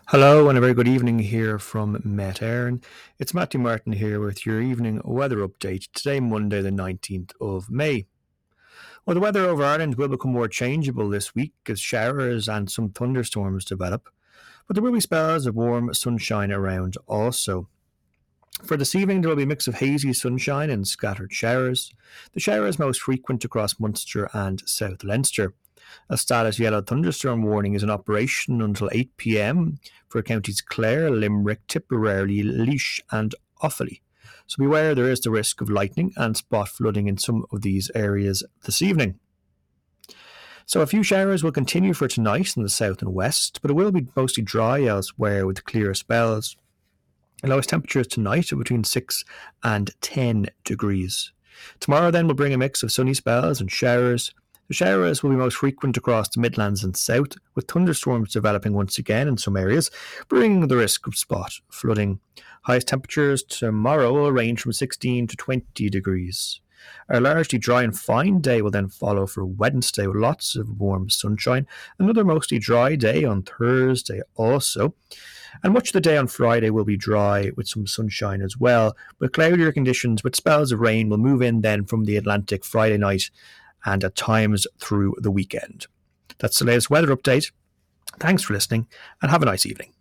Hello and a very good evening here from Met Éireann. It's Matthew Martin here with your evening weather update. Today, Monday, the 19th of May. Well, the weather over Ireland will become more changeable this week as showers and some thunderstorms develop, but there will be spells of warm sunshine around also. For this evening, there will be a mix of hazy sunshine and scattered showers. The showers most frequent across Munster and South Leinster. A status yellow thunderstorm warning is in operation until 8 p.m. for counties Clare, Limerick, Tipperary, Laois, and Offaly. So beware, there is the risk of lightning and spot flooding in some of these areas this evening. So a few showers will continue for tonight in the south and west, but it will be mostly dry elsewhere with clear spells. The lowest temperatures tonight are between 6 and 10 degrees. Tomorrow then will bring a mix of sunny spells and showers. The showers will be most frequent across the Midlands and South, with thunderstorms developing once again in some areas, bringing the risk of spot flooding. Highest temperatures tomorrow will range from 16 to 20 degrees. A largely dry and fine day will then follow for Wednesday with lots of warm sunshine. Another mostly dry day on Thursday also. And much of the day on Friday will be dry with some sunshine as well. With cloudier conditions with spells of rain will move in then from the Atlantic Friday night and at times through the weekend. That's the latest weather update. Thanks for listening and have a nice evening.